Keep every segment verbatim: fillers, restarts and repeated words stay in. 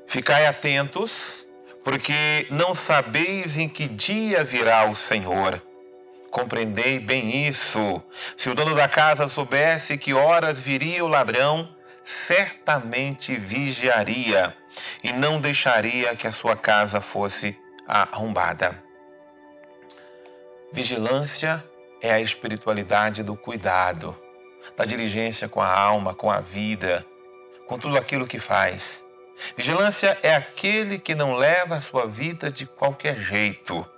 Ficai atentos, porque não sabeis em que dia virá o Senhor. Compreendei bem isso. Se o dono da casa soubesse que horas viria o ladrão, certamente vigiaria e não deixaria que a sua casa fosse arrombada. Vigilância é a espiritualidade do cuidado, da diligência com a alma, com a vida, com tudo aquilo que faz. Vigilância é aquele que não leva a sua vida de qualquer jeito,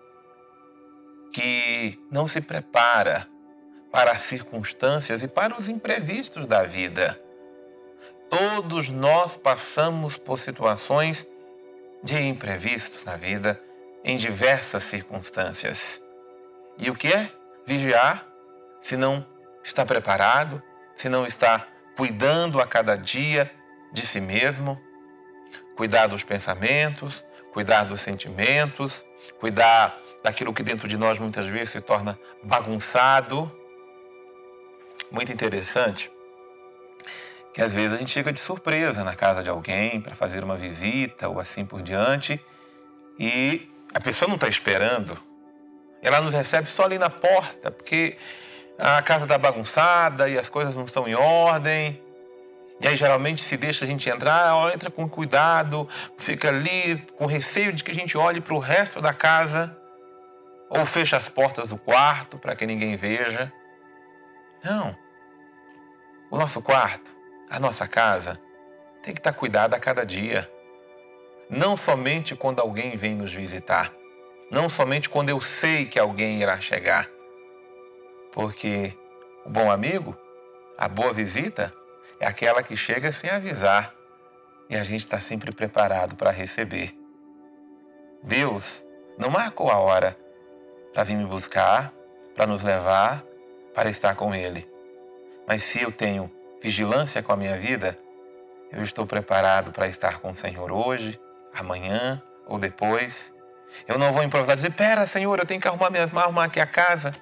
que não se prepara para as circunstâncias e para os imprevistos da vida. Todos nós passamos por situações de imprevistos na vida, em diversas circunstâncias. E o que é vigiar se não está preparado, se não está cuidando a cada dia de si mesmo? Cuidar dos pensamentos, cuidar dos sentimentos, cuidar daquilo que dentro de nós muitas vezes se torna bagunçado. Muito interessante que às vezes a gente chega de surpresa na casa de alguém para fazer uma visita ou assim por diante e a pessoa não está esperando. Ela nos recebe só ali na porta, porque a casa está bagunçada e as coisas não estão em ordem. E aí geralmente se deixa a gente entrar, ó, entra com cuidado, fica ali com receio de que a gente olhe para o resto da casa ou fecha as portas do quarto para que ninguém veja. Não. O nosso quarto, a nossa casa, tem que estar cuidada a cada dia. Não somente quando alguém vem nos visitar. Não somente quando eu sei que alguém irá chegar. Porque o bom amigo, a boa visita, é aquela que chega sem avisar e a gente está sempre preparado para receber. Deus não marcou a hora para vir me buscar, para nos levar, para estar com Ele. Mas se eu tenho vigilância com a minha vida, eu estou preparado para estar com o Senhor hoje, amanhã ou depois. Eu não vou improvisar e dizer, pera, Senhor, eu tenho que arrumar minhas malas, arrumar aqui a casa.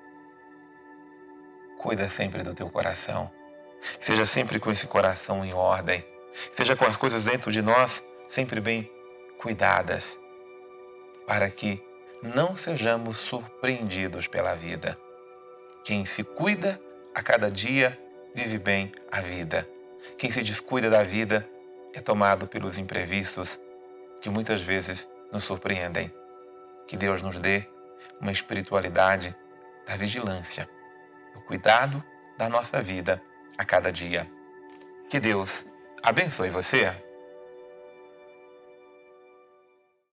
Cuida sempre do teu coração. Seja sempre com esse coração em ordem. Seja com as coisas dentro de nós sempre bem cuidadas, para que não sejamos surpreendidos pela vida. Quem se cuida a cada dia vive bem a vida. Quem se descuida da vida é tomado pelos imprevistos que muitas vezes nos surpreendem. Que Deus nos dê uma espiritualidade da vigilância, do cuidado da nossa vida a cada dia. Que Deus abençoe você.